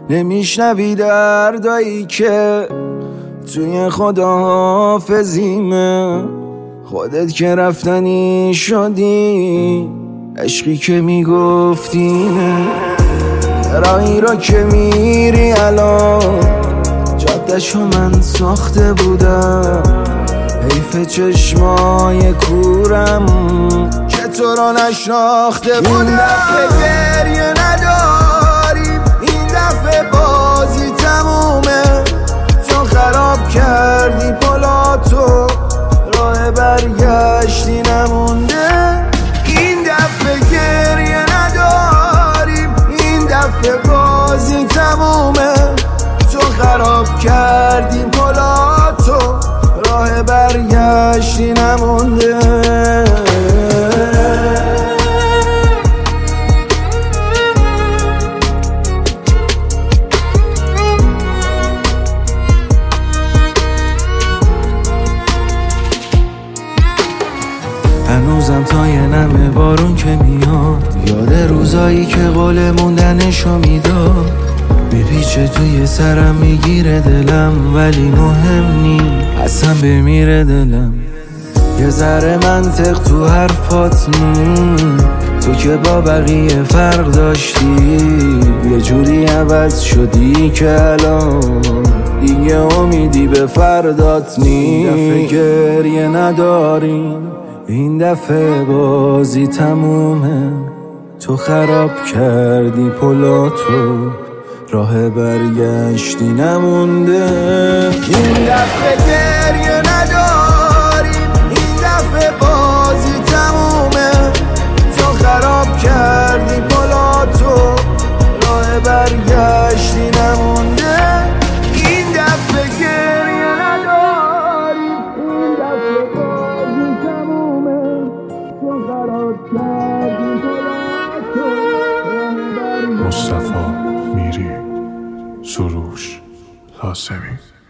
نمیشنوی دردایی که توی خداحافظیمه. خودت که رفتنی شدی، عشقی که میگفتینه. راهی را که میری الان جاده‌شو من ساخته بودم. حیف چشمای کورم که تو را نشناخته بودم. این دفعه گریه نداریم، این دفعه بازی تمومه. چون خراب کردی پلاتو، راه برگشتی نمونده. این دفعه گریه نداریم، این دفعه بازی تمومه. چون خراب کردی پلاتو، راه برگشتی نمونده. هنوزم تا یه نمه بارون که میاد، یاد روزایی که قول موندنشو میداد. میپیچه توی سرم میگیره دلم، ولی مهم نی اصلا بمیره دلم. یه ذره منطق تو حرفات تو که با بقیه فرق داشتی. یه جوری عوض شدی که الان دیگه امیدی به فردات نی. این دفعه گریه نداریم، این دفعه بازی تمومه. تو خراب کردی پلاتو، راه برگشتی نمونده. این دفعه گریه نداریم، این دفعه بازی تمومه. چون خراب کردی پلاتو، راه برگشتی نمونده. این دفعه گریه نداریم، این دفعه بازی تمومه. چون خراب کردی پلاتو، راه برگشتی. مصطفی میری، سروش لازمی.